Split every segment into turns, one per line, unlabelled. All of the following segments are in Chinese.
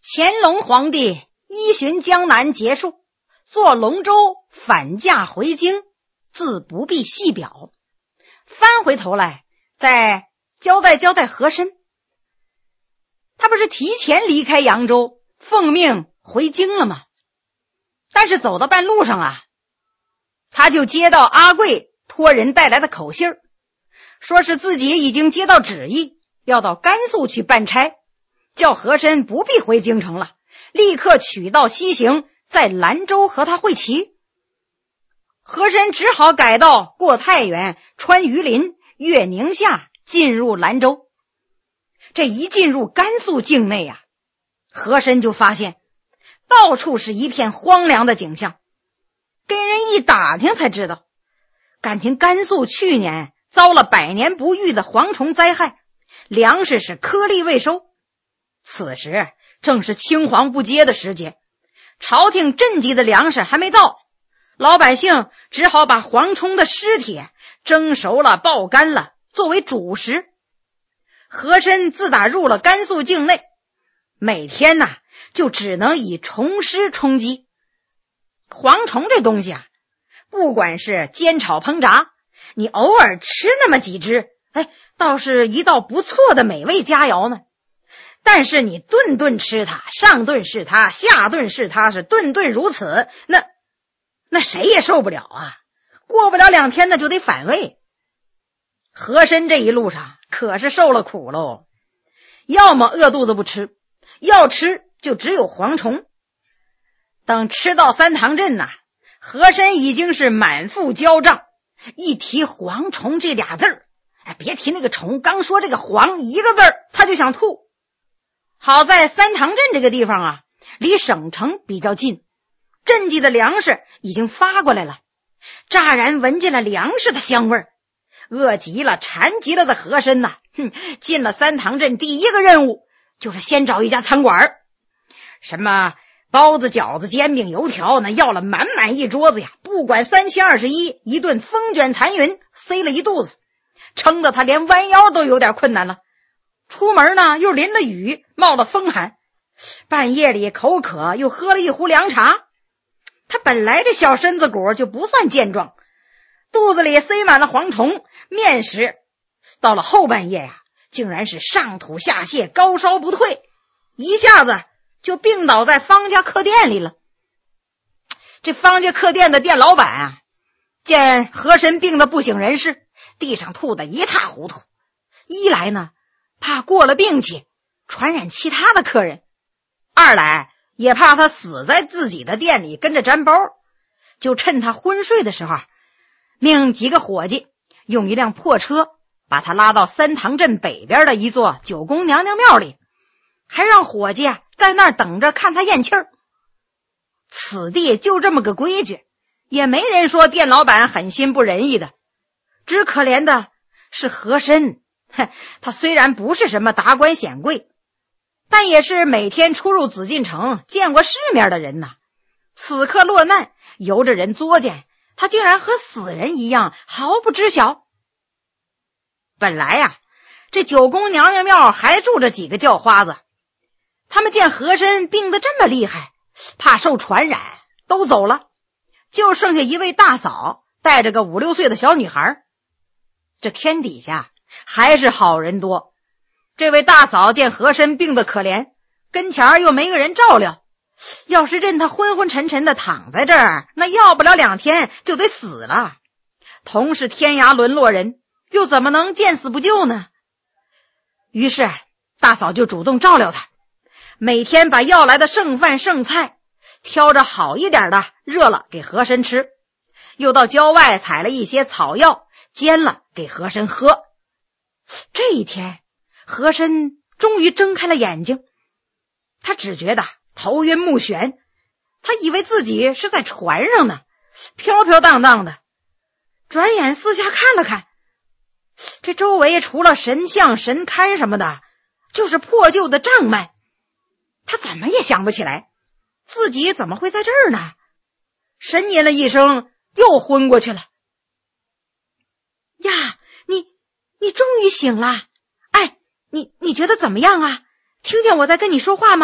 乾隆皇帝依循江南结束，坐龙舟返驾回京，自不必细表。翻回头来再交代和珅，他不是提前离开扬州奉命回京了吗？但是走到半路上啊，他就接到阿贵托人带来的口信，说是自己已经接到旨意，要到甘肃去办差，叫和珅不必回京城了，立刻取道西行，在兰州和他会齐。和珅只好改道过太原，穿榆林，越宁夏，进入兰州。这一进入甘肃境内啊，和珅就发现到处是一片荒凉的景象。跟人一打听才知道，感情甘肃去年遭了百年不遇的蝗虫灾害，粮食是颗粒未收。此时正是青黄不接的时节，朝廷赈济的粮食还没到，老百姓只好把蝗虫的尸体蒸熟了爆干了作为主食。和珅自打入了甘肃境内，每天就只能以虫尸充饥。蝗虫这东西啊，不管是煎炒烹炸，你偶尔吃那么几只，倒是一道不错的美味佳肴呢。但是你顿顿吃它，上顿是它，下顿是它，是顿顿如此，那谁也受不了啊，过不了2天就得反胃。和珅这一路上可是受了苦喽，要么饿肚子不吃，要吃就只有蝗虫。等吃到三塘镇和珅已经是满腹焦胀，一提蝗虫这俩字儿，别提那个虫，刚说这个黄一个字儿他就想吐。好在三塘镇这个地方离省城比较近，赈济的粮食已经发过来了，乍然闻见了粮食的香味儿，饿极了馋极了的和珅进了三塘镇第一个任务就是先找一家餐馆，什么包子饺子煎饼油条那要了满满一桌子呀，不管3021，一顿风卷残云，塞了一肚子，撑得他连弯腰都有点困难了。出门又淋了雨，冒了风寒，半夜里口渴，又喝了一壶凉茶。他本来这小身子骨就不算健壮，肚子里塞满了蝗虫面食，到了后半夜竟然是上吐下泻，高烧不退，一下子就病倒在方家客店里了。这方家客店的店老板见和珅病得不省人事，地上吐得一塌糊涂，一来呢怕过了病气传染其他的客人，二来也怕他死在自己的店里跟着沾包，就趁他昏睡的时候命几个伙计用一辆破车把他拉到三塘镇北边的一座九宫娘娘庙里，还让伙计在那儿等着看他咽气儿。此地就这么个规矩，也没人说店老板狠心不仁义的。只可怜的是和珅，他虽然不是什么达官显贵，但也是每天出入紫禁城见过世面的人此刻落难，由着人作践，他竟然和死人一样毫不知晓。本来这九宫娘娘庙还住着几个叫花子，他们见和珅病得这么厉害，怕受传染，都走了，就剩下一位大嫂带着个5、6岁的小女孩。这天底下还是好人多，这位大嫂见和珅病得可怜，跟前又没个人照料，要是任他昏昏沉沉的躺在这儿，那要不了2天就得死了。同是天涯沦落人，又怎么能见死不救呢？于是大嫂就主动照料他，每天把要来的剩饭剩菜挑着好一点的热了给和珅吃，又到郊外采了一些草药煎了给和珅喝。这一天和珅终于睁开了眼睛，他只觉得头晕目眩，他以为自己是在船上呢，飘飘荡荡的，转眼四下看了看，这周围除了神像神龛什么的就是破旧的帐幔，他怎么也想不起来自己怎么会在这儿呢，呻吟了一声又昏过去了。呀，你终于醒了，你觉得怎么样啊？听见我在跟你说话吗？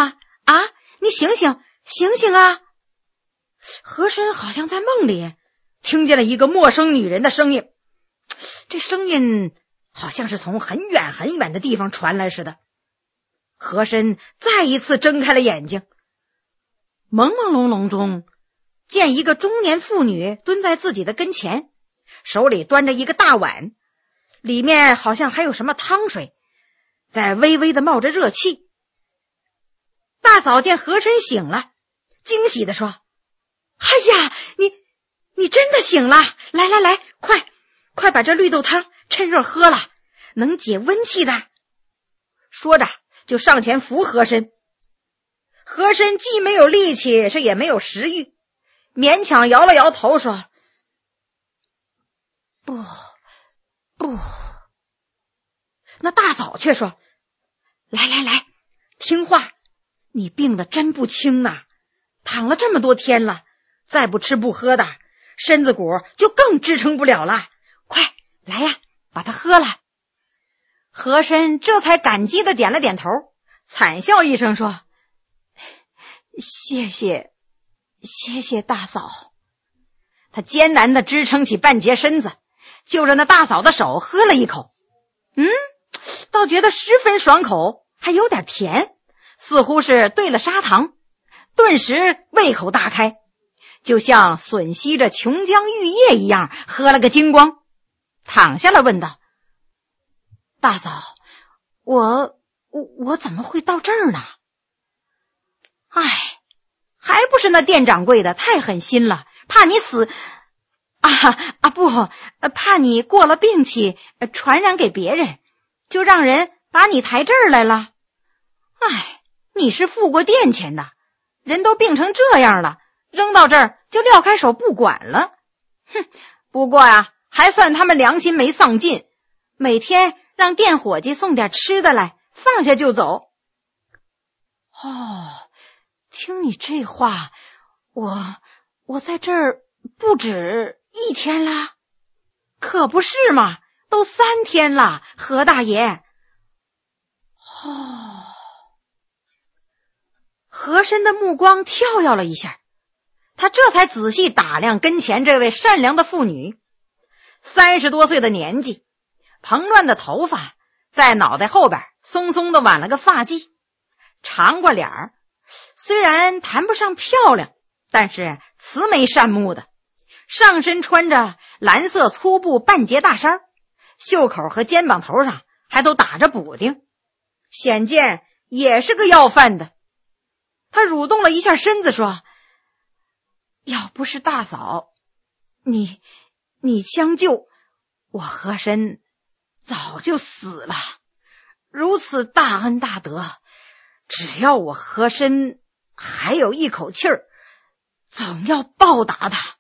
啊，你醒醒，醒醒啊！和珅好像在梦里听见了一个陌生女人的声音，这声音好像是从很远很远的地方传来似的。和珅再一次睁开了眼睛，朦朦胧胧中见一个中年妇女蹲在自己的跟前，手里端着一个大碗，里面好像还有什么汤水，在微微的冒着热气。大嫂见和珅醒了，惊喜地说：哎呀，你真的醒了，来来来，快把这绿豆汤趁热喝了，能解温气的。说着就上前扶和珅。和珅既没有力气，是也没有食欲，勉强摇了摇头说：不。那大嫂却说：来来来，听话，你病得真不轻呐，躺了这么多天了，再不吃不喝的，身子骨就更支撑不了了，快来呀，把它喝了。和珅这才感激的点了点头，惨笑一声说：谢谢大嫂。他艰难的支撑起半截身子，就着那大嫂的手喝了一口，倒觉得十分爽口，还有点甜，似乎是兑了砂糖，顿时胃口大开，就像吮吸着琼浆玉液一样，喝了个精光。躺下了问道：大嫂，我怎么会到这儿呢？哎，还不是那店掌柜的太狠心了，怕你死不，怕你过了病期传染给别人，就让人把你抬这儿来了。哎，你是付过店钱的，人都病成这样了，扔到这儿就撂开手不管了。不过呀，还算他们良心没丧尽，每天让店伙计送点吃的来，放下就走。听你这话，我在这儿不止1天啦。可不是嘛，都3天了，何大爷。和珅的目光跳跃了一下，他这才仔细打量跟前这位善良的妇女。30多岁的年纪，蓬乱的头发在脑袋后边松松的挽了个发髻，长过脸儿，虽然谈不上漂亮，但是慈眉善目的。上身穿着蓝色粗布半截大衫，袖口和肩膀头上还都打着补丁，显见也是个要饭的。他蠕动了一下身子说：要不是大嫂你相救，我和珅早就死了。如此大恩大德，只要我和珅还有一口气儿，总要报答他。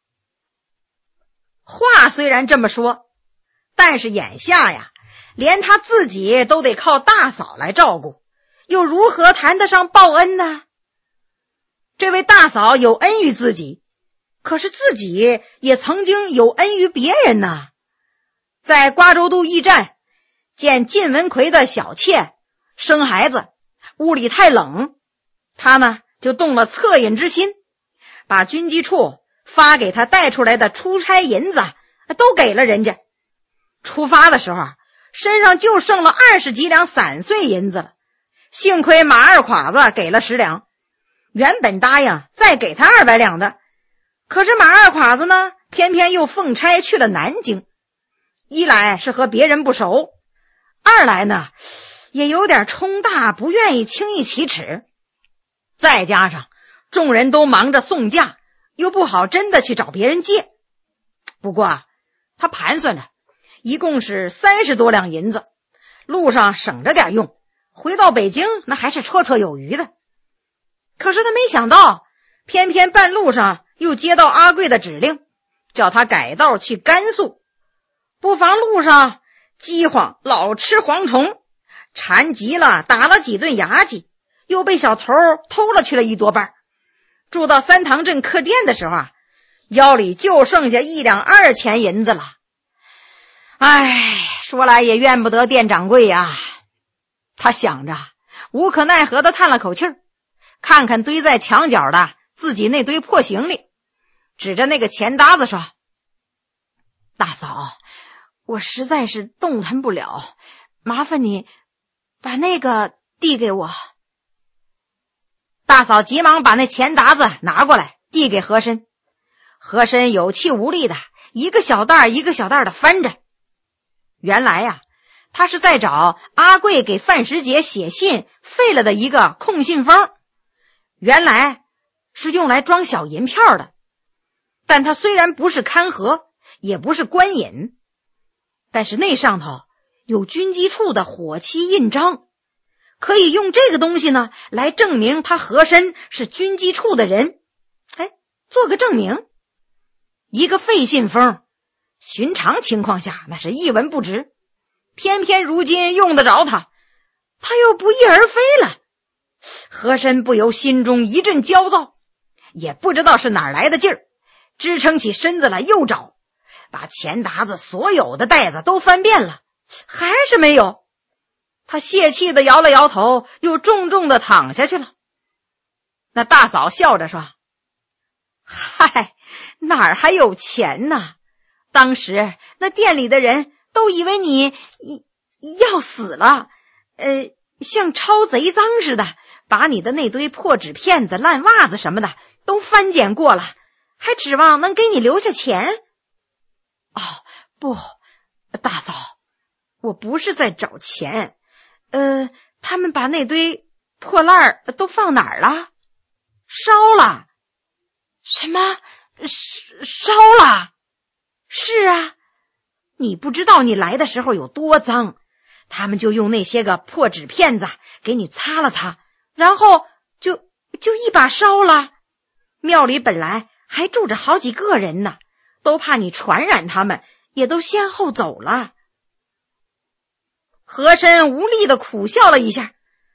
话虽然这么说，但是眼下呀，连他自己都得靠大嫂来照顾，又如何谈得上报恩呢？这位大嫂有恩于自己，可是自己也曾经有恩于别人呢。在瓜州渡驿站见晋文奎的小妾生孩子，屋里太冷，他呢就动了恻隐之心，把军机处发给他带出来的出差银子都给了人家。出发的时候身上就剩了20几两散碎银子了，幸亏马二侉子给了10两，原本答应再给他200两的，可是马二侉子呢，偏偏又奉差去了南京。一来是和别人不熟，二来呢也有点冲大，不愿意轻易启齿，再加上众人都忙着送嫁，又不好真的去找别人借。不过他盘算着一共是30多两银子，路上省着点用，回到北京那还是绰绰有余的。可是他没想到，偏偏半路上又接到阿贵的指令，叫他改道去甘肃，不妨路上饥荒，老吃蝗虫，馋极了，打了几顿牙祭，又被小偷偷了去了1多半。住到三塘镇客店的时候腰里就剩下1两2钱银子了。说来也怨不得店掌柜呀。他想着，无可奈何的叹了口气儿， 看看堆在墙角的自己那堆破行李，指着那个钱搭子说：大嫂，我实在是动弹不了，麻烦你把那个递给我。大嫂急忙把那钱沓子拿过来递给和珅，和珅有气无力的一个小袋一个小袋的翻着。原来呀，他是在找阿贵给范时杰写信废了的一个空信封，原来是用来装小银票的。但它虽然不是看盒，也不是官银，但是那上头有军机处的火漆印章，可以用这个东西呢来证明他和珅是军机处的人，做个证明。一个废信封，寻常情况下那是一文不值，偏偏如今用得着他，他又不翼而飞了。和珅不由心中一阵焦躁，也不知道是哪儿来的劲儿，支撑起身子来又找，把钱沓子所有的袋子都翻遍了，还是没有。他泄气的摇了摇头，又重重的躺下去了。那大嫂笑着说：嗨，哪儿还有钱呢？当时那店里的人都以为你要死了，像抄贼赃似的，把你的那堆破纸片子、烂袜子什么的都翻检过了，还指望能给你留下钱。哦，不，大嫂，我不是在找钱，他们把那堆破烂都放哪儿了？烧了。什么？烧了？是啊，你不知道你来的时候有多脏，他们就用那些个破纸片子给你擦了擦，然后就一把烧了。庙里本来还住着好几个人呢，都怕你传染他们，也都先后走了。和珅无力的苦笑了一下，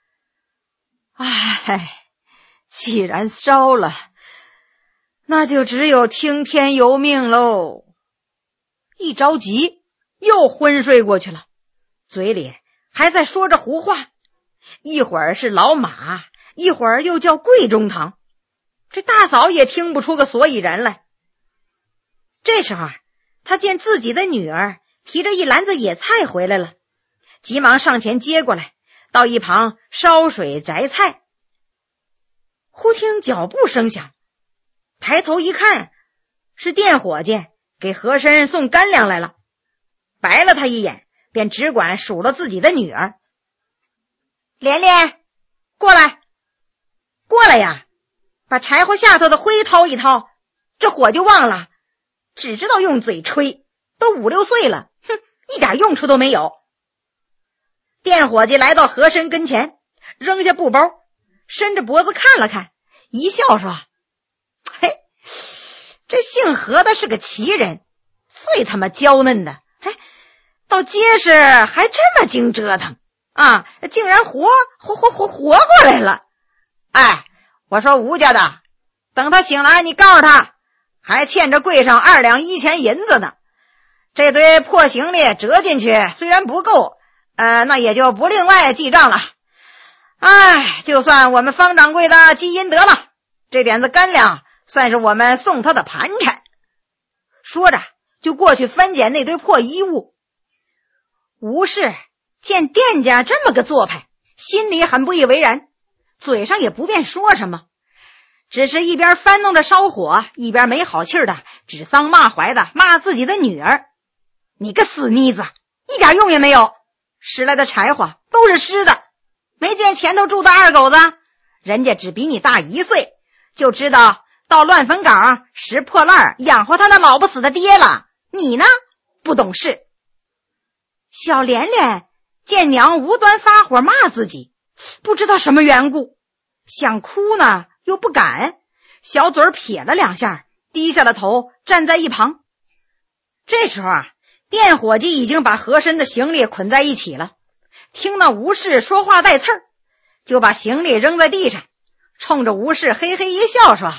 既然烧了，那就只有听天由命喽。一着急又昏睡过去了，嘴里还在说着胡话，一会儿是老马，一会儿又叫贵中堂，这大嫂也听不出个所以然来。这时候他见自己的女儿提着一篮子野菜回来了，急忙上前接过来，到一旁烧水摘菜。忽听脚步声响，抬头一看，是店伙计给和珅送干粮来了，白了他一眼，便只管数了自己的女儿：连连，过来，过来呀，把柴火下头的灰掏一掏，这火就旺了，只知道用嘴吹，都5、6岁了，一点用处都没有。店伙计来到和珅跟前，扔下布包，伸着脖子看了看，一笑说：嘿，这姓何的是个奇人，最他妈娇嫩的，到结实还这么精折腾啊，竟然活过来了。我说吴家的，等他醒来你告诉他，还欠着柜上2两1钱银子呢。这堆破行李折进去虽然不够，那也就不另外记账了。就算我们方掌柜的积阴德了，这点子干粮算是我们送他的盘缠。说着就过去翻检那堆破衣物。吴氏见店家这么个做派，心里很不以为然，嘴上也不便说什么，只是一边翻弄着烧火，一边没好气的指桑骂槐的骂自己的女儿：你个死妮子，一点用也没有，拾来的柴火都是湿的，没见前头住的二狗子，人家只比你大1岁，就知道到乱坟岗拾破烂养活他那老不死的爹了，你呢不懂事。小连连见娘无端发火骂自己，不知道什么缘故，想哭呢又不敢，小嘴撇了2下，低下了头站在一旁。这时候店伙计已经把和珅的行李捆在一起了，听到吴氏说话带刺儿，就把行李扔在地上，冲着吴氏嘿嘿一笑说：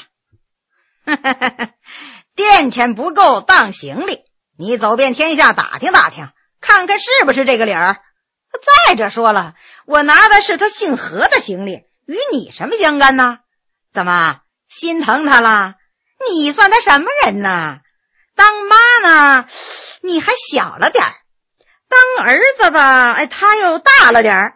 店钱不够当行李，你走遍天下打听打听，看看是不是这个理儿。再者说了，我拿的是他姓何的行李， 与你什么相干呢？怎么心疼他了？你算他什么人呢？当妈呢，你还小了点儿；当儿子吧，哎，他又大了点儿。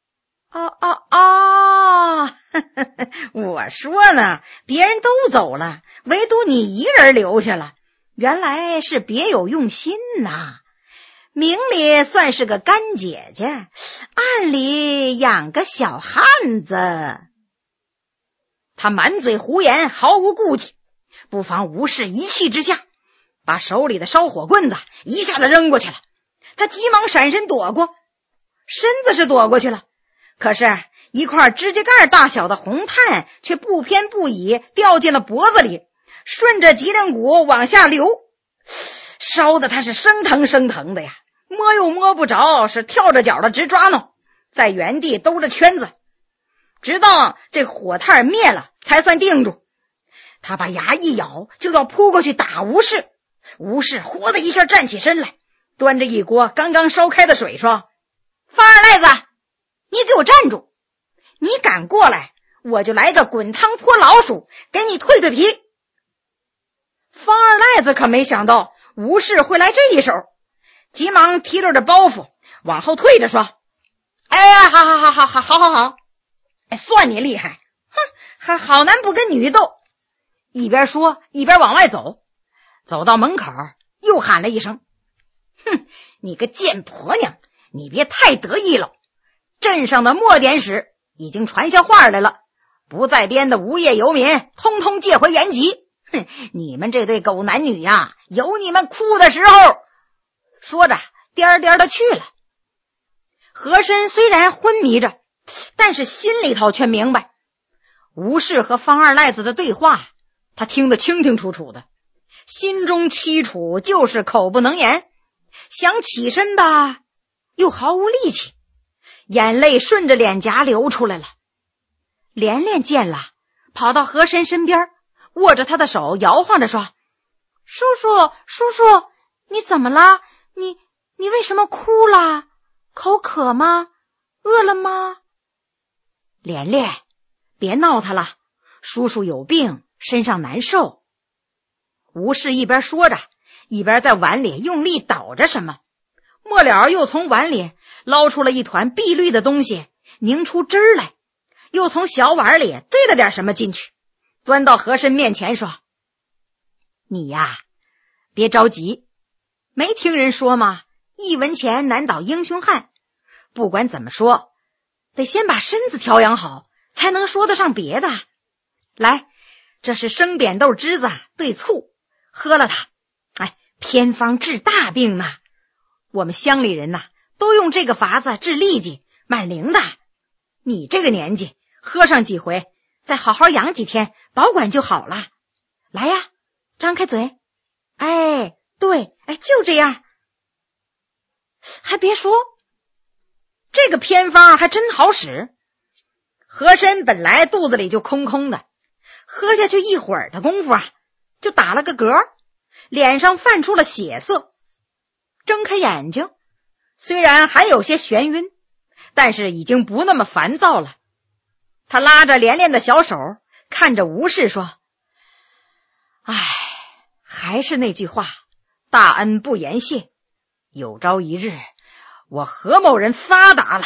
我说呢，别人都走了，唯独你一人留下了，原来是别有用心呐。明里算是个干姐姐，暗里养个小汉子。他满嘴胡言，毫无顾忌。不妨吴氏一气之下，把手里的烧火棍子一下子扔过去了。他急忙闪身躲过，身子是躲过去了，可是一块指甲盖大小的红炭却不偏不倚掉进了脖子里，顺着脊梁骨往下流，烧得他是生疼生疼的呀，摸又摸不着，是跳着脚的直抓挠，在原地兜着圈子，直到这火炭灭了才算定住。他把牙一咬，就要扑过去打吴氏。吴氏呼的一下站起身来，端着一锅刚刚烧开的水说：方二赖子，你给我站住！你敢过来，我就来个滚汤泼老鼠，给你蜕蜕皮。方二赖子可没想到吴氏会来这一手，急忙提溜着包袱往后退着说：哎呀，好，哎，算你厉害，哼，还好男不跟女斗。一边说一边往外走，走到门口又喊了一声：哼，你个贱婆娘，你别太得意了，镇上的墨典使已经传下话来了，不在编的无业游民通通借回原籍。哼，你们这对狗男女呀，有你们哭的时候。说着颠颠的去了。和珅虽然昏迷着，但是心里头却明白，吴氏和方二赖子的对话他听得清清楚楚的，心中凄楚，就是口不能言，想起身吧又毫无力气，眼泪顺着脸颊流出来了。连连见了，跑到和珅身边，握着他的手摇晃着说：叔叔，你怎么了？你为什么哭了？口渴吗？饿了吗？连连，别闹他了，叔叔有病，身上难受。吴氏一边说着，一边在碗里用力捣着什么，末了又从碗里捞出了一团碧绿的东西，凝出汁儿来，又从小碗里兑了点什么进去，端到和珅面前说：你呀，别着急，没听人说吗？一文钱难倒英雄汉，不管怎么说，得先把身子调养好，才能说得上别的。来，这是生扁豆汁子兑醋，喝了它，哎，偏方治大病呢。我们乡里人都用这个法子治痢疾，蛮灵的。你这个年纪，喝上几回，再好好养几天，保管就好了。来呀，张开嘴。哎，对，哎，就这样。还别说，这个偏方还真好使。和珅本来肚子里就空空的，喝下去一会儿的功夫就打了个嗝，脸上泛出了血色。睁开眼睛，虽然还有些眩晕，但是已经不那么烦躁了。他拉着连连的小手，看着吴氏说：唉，还是那句话，大恩不言谢。有朝一日，我何某人发达了。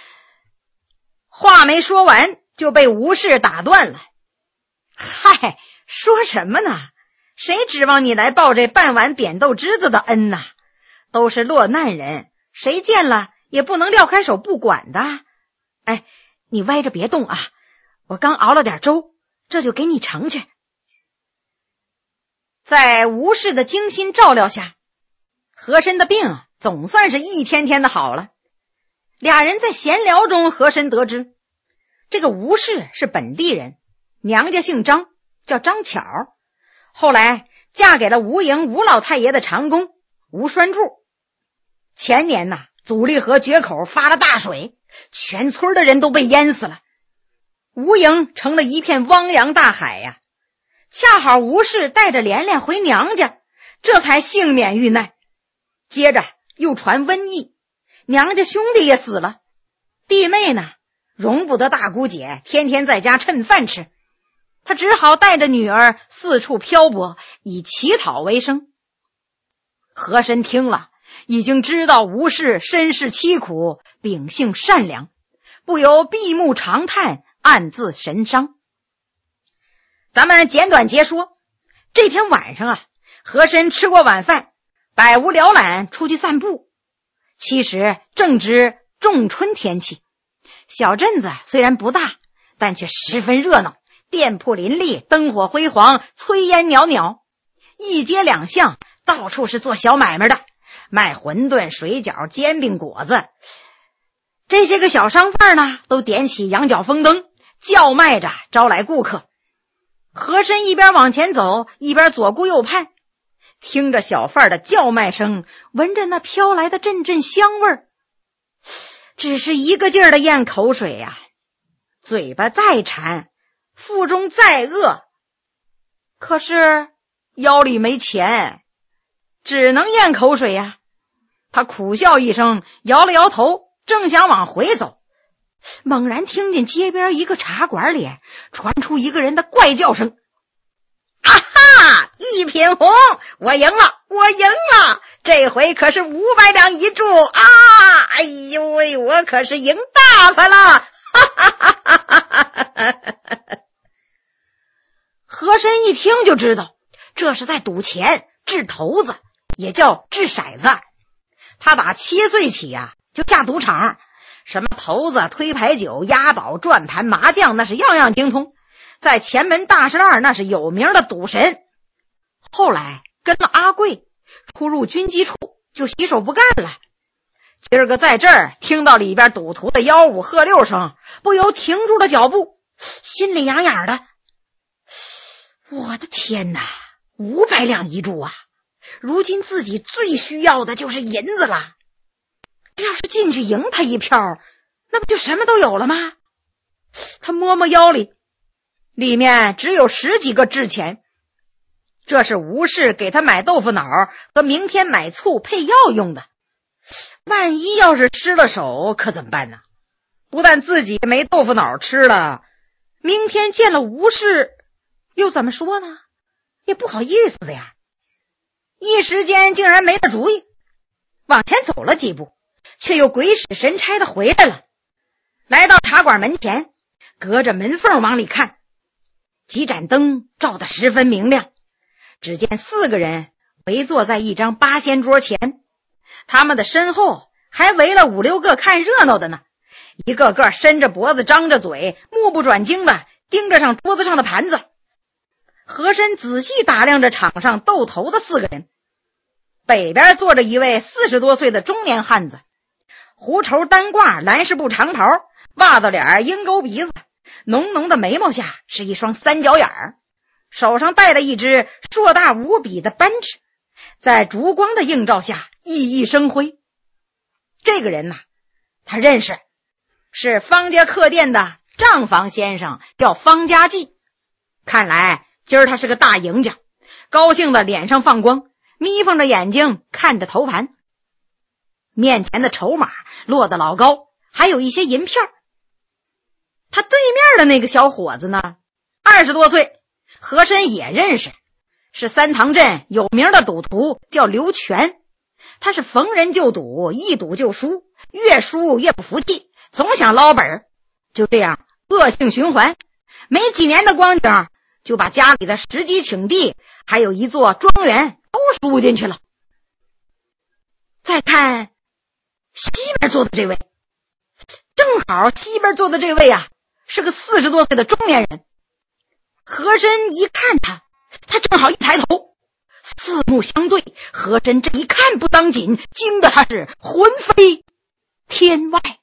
话没说完，就被吴氏打断了。嗨，说什么呢？谁指望你来报这半碗扁豆汁子的恩呐？都是落难人，谁见了也不能撂开手不管的。哎，你歪着别动啊，我刚熬了点粥，这就给你盛去。在吴氏的精心照料下，和珅的病总算是一天天的好了。俩人在闲聊中，和珅得知这个吴氏是本地人，娘家姓张，叫张巧，后来嫁给了吴营吴老太爷的长工吴栓柱。前年祖利河决口发了大水，全村的人都被淹死了，吴营成了一片汪洋大海呀。恰好吴氏带着连连回娘家，这才幸免遇难。接着又传瘟疫，娘家兄弟也死了，弟妹呢容不得大姑姐天天在家趁饭吃，他只好带着女儿四处漂泊，以乞讨为生。和珅听了，已经知道吴氏身世凄苦，秉性善良，不由闭目长叹，暗自神伤。咱们简短截说，这天晚上和珅吃过晚饭，百无聊览出去散步。其实正值仲春天气，小镇子虽然不大，但却十分热闹，店铺林立，灯火辉煌，炊烟袅袅，一街两巷到处是做小买卖的，卖馄饨、水饺、煎饼、果子。这些个小商贩呢，都点起羊角风灯，叫卖着招来顾客。和珅一边往前走，一边左顾右盼，听着小贩的叫卖声，闻着那飘来的阵阵香味儿，只是一个劲儿的咽口水呀，嘴巴再馋，腹中再饿，可是腰里没钱，只能咽口水呀。他苦笑一声，摇了摇头，正想往回走，猛然听见街边一个茶馆里传出一个人的怪叫声：啊哈，一品红，我赢了，我赢了，这回可是500两一注啊！哎呦喂，我可是赢大发了！哈哈哈哈哈哈！和珅一听就知道这是在赌钱，掷骰子，也叫掷骰子。他打7岁起就下赌场，什么骰子、推牌九、押宝、转盘、麻将，那是样样精通，在前门大栅栏那是有名的赌神。后来跟了阿贵，出入军机处就洗手不干了。今儿个在这儿听到里边赌徒的吆五喝六声，不由停住了脚步，心里痒痒的。我的天哪，500两一注啊！如今自己最需要的就是银子了。要是进去赢他一票，那不就什么都有了吗？他摸摸腰里面只有10几个制钱，这是吴氏给他买豆腐脑和明天买醋配药用的。万一要是失了手可怎么办呢？不但自己没豆腐脑吃了，明天见了吴氏又怎么说呢？也不好意思的呀。一时间竟然没了主意，往前走了几步，却又鬼使神差的回来了。来到茶馆门前，隔着门缝往里看，几盏灯照得十分明亮。只见4个人围坐在一张8仙桌前，他们的身后还围了5、6个看热闹的呢，一个个伸着脖子张着嘴，目不转睛的盯着上桌子上的盘子。和珅仔细打量着场上斗头的4个人，北边坐着一位40多岁的中年汉子，胡绸单褂，蓝式布长袍，袜子脸，鹰钩鼻子，浓浓的眉毛下是一双3角眼儿，手上戴了一只硕大无比的扳指，在烛光的映照下熠熠生辉。这个人他认识，是方家客店的账房先生，叫方家济。看来今儿他是个大赢家，高兴的脸上放光，眯缝着眼睛看着头盘。面前的筹码落得老高，还有一些银片。他对面的那个小伙子呢，20多岁，和珅也认识，是3塘镇有名的赌徒，叫刘全。他是逢人就赌，一赌就输，越输越不服气，总想捞本，就这样恶性循环。没几年的光景，就把家里的10几顷地还有一座庄园都输进去了。再看西边坐的这位，正好西边坐的这位是个40多岁的中年人。和珅一看他正好一抬头，四目相对，和珅这一看不当紧，惊得他是魂飞天外。